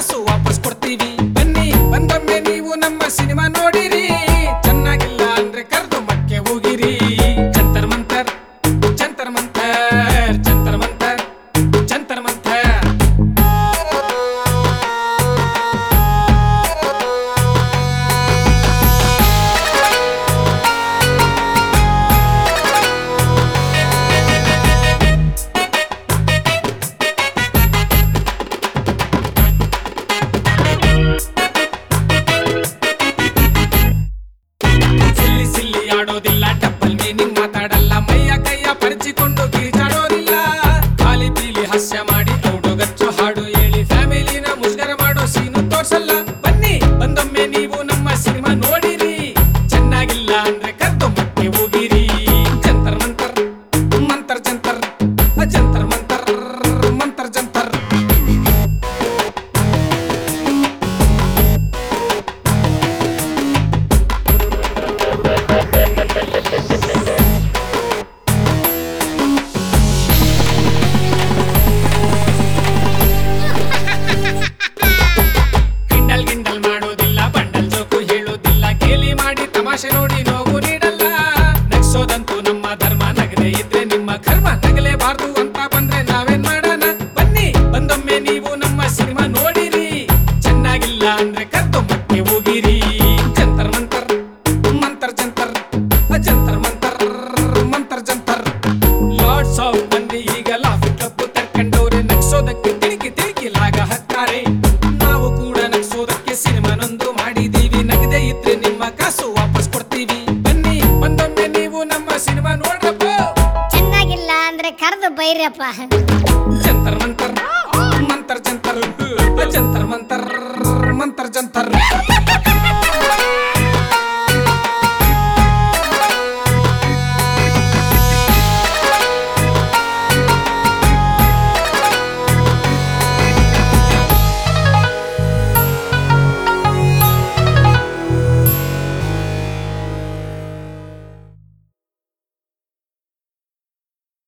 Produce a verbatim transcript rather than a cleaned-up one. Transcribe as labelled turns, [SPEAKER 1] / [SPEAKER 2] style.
[SPEAKER 1] ಕಾಸು ವಾಪಸ್ ಕೊಡ್ತೀವಿ ಬನ್ನಿ ಬಂದೊಮ್ಮೆ ನೀವು ನಮ್ಮ ಸಿನಿಮಾ ನೋಡಿರಿ ಚೆನ್ನಾಗಿಲ್ಲ ಅಂದ್ರೆ ಕರೆದು ಮಕ್ಕೆ ಹೋಗಿರಿ ಜಂತರ್ ಮಂತರ್ ಜಂತರ್ ಮಂತರ್ ಜಂತರ್ ಮಂತರ್ ಜಂತರ್ ಮಂತರ್ ಆಡೋದಿಲ್ಲ ಡಬ್ಬಲ್ ಮೀನಿಂಗ್ ಮಾತಾಡಲ್ಲ ಮೈಯ ಕೈಯ ಪರಿಚಿಕೊಂಡು ಕಿರಿಚಾಡೋದಿಲ್ಲ ಖಾಲಿ ಪೀಲಿ ಹಾಸ್ಯ ಮಾಡಿ ಔಡುಗಚ್ಚು ಹಾಡು ಹೇಳಿ ಫ್ಯಾಮಿಲಿನ ಮುಷ್ಕರ ಮಾಡೋ ಸೀನು ತೋರ್ಸಲ್ಲ ಬನ್ನಿ ಬಂದೊಮ್ಮೆ ನೀವು ನಮ್ಮ ಸಿನಿಮಾ ನೋಡಿರಿ ಚೆನ್ನಾಗಿಲ್ಲ ಅಂದ್ರೆ ಕರ್ದು ಮಕ್ಕೆ ಹೋಗಿರಿ ಜಂತರ್ ಮಂತರ್ ಮಂತರ್ ಜಂತರ್ ಜಂತರ್ ಮಂತರ್ ಮಂತರ್ ಜಂತರ್ ತಮಾಷೆ ನೋಡಿ ನೋವು ನೀಡಲ್ಲ ನಗ್ಸೋದಂತೂ ನಮ್ಮ ಧರ್ಮ ನಗದೆ ಇದ್ರೆ ನಿಮ್ಮ ಕರ್ಮ ನಗಲೇಬಾರ್ದು ಅಂತ ಬಂದ್ರೆ ನಾವೇನ್ ಮಾಡೋಣ ಬನ್ನಿ ಬಂದೊಮ್ಮೆ ನೀವು ನಮ್ಮ ಸಿನಿಮಾ ನೋಡಿರಿ ಚೆನ್ನಾಗಿಲ್ಲ ಅಂದ್ರೆ ಕರ್ದು ಮಕ್ಕೆ ಹೋಗಿರಿ ಜಂತರ್ ಮಂತರ್ ಮಂತರ್ ಜಂತರ್ ಜಂತರ್ ಮಂತರ್ ಮಂತರ್ ಜಂತರ್ ಲಾರ್ಡ್ಸ್ ಆಫ್ ಮಂದಿ ಈಗ ಲಾಫಿ ಕಪ್ಪು ತರ್ಕಂಡವ್ರೆ ನಗ್ಸೋದಕ್ಕೆ ತಿರುಗಿ ತಿರುಗಿ ಲಾಗ ಹಾಕ್ತಾರೆ ನಾವು ಕೂಡ ನಗ್ಸೋದಕ್ಕೆ ಸಿನಿಮಾನೊಂದು ಮಾಡಿದೀವಿ ನಗದೆ ಇದ್ರೆ ನಿಮ್ಮ ಕಾಸು ವಾಪಸ್ ಕೊಡ್ತೀವಿ ಬನ್ನಿ ಬಂದೊಮ್ಮೆ ನೀವು ನಮ್ಮ ಸಿನಿಮಾ ನೋಡ್ರಪ್ಪ
[SPEAKER 2] ಚೆನ್ನಾಗಿಲ್ಲ ಅಂದ್ರೆ ಕರೆದು ಬೈರಪ್ಪ
[SPEAKER 1] ಜಂತರ್ ಮಂತರ್ ಮಂತರ್ ಜಂತರ್ ಜಂತರ್ ಮಂತರ್ ಮಂತರ್ ಜಂತರ್